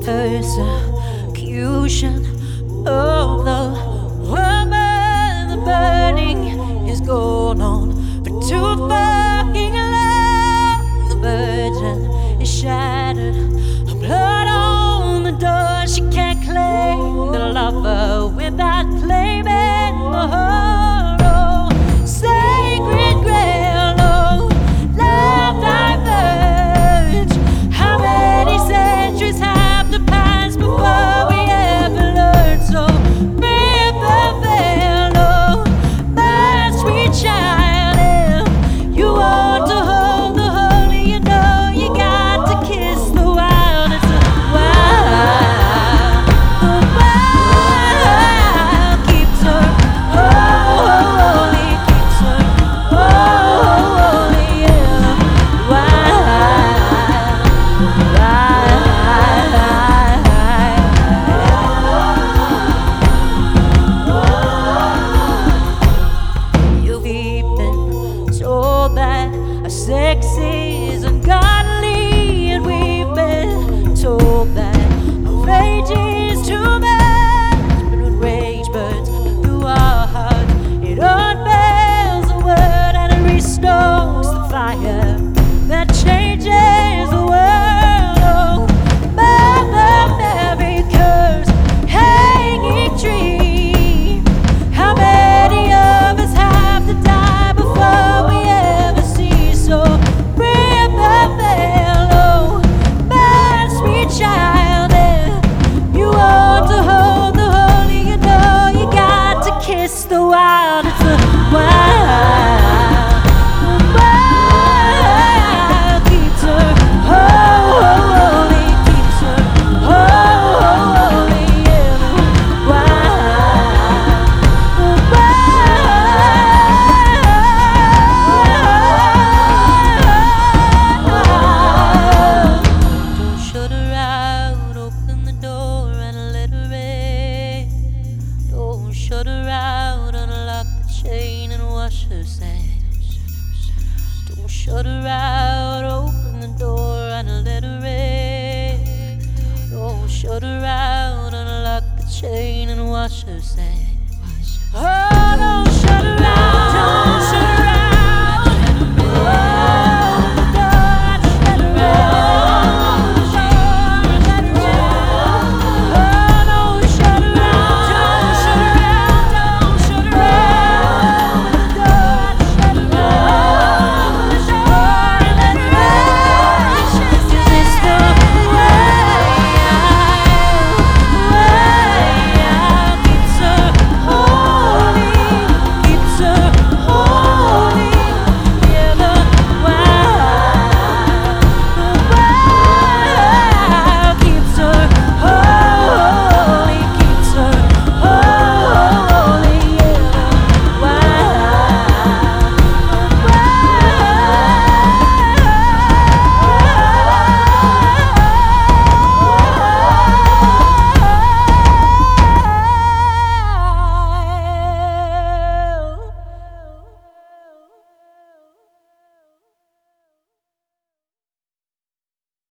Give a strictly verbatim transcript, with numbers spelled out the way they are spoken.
persecution of the woman. The burning is going on for too fucking long. The virgin is shattered, her blood on the door. She can't claim the lover without claiming the horror. Sacred grail, oh, love diverge. How many centuries have to pass before we ever learn? So rip the veil, oh, my sweet child. If you want to hold the holy, you know you got to kiss the wild. It's a wild, the wild keeps her holy, keeps her holy, yeah. Wild, you've been told that our sex is ungodly, and we've been told that our rage is too much. But when rage burns through our hearts, it unveils the word and it restores the fire that changes the world. Oh, Mother Mary, curse hanging tree. How many of us have to die before we ever see? So rip the veil, oh, my sweet child. If you want to hold the holy, you know you got to kiss the wild. It's a wild, the wild keeps her holy, keeps her holy, yeah. The wild, the wild. Don't shut her out, open the door and let her in. Don't shut her out, unlock the chain and wash her sins. Don't shut her out, open the door and let her in. Don't shut her out, unlock the chain and wash her sins. Oh.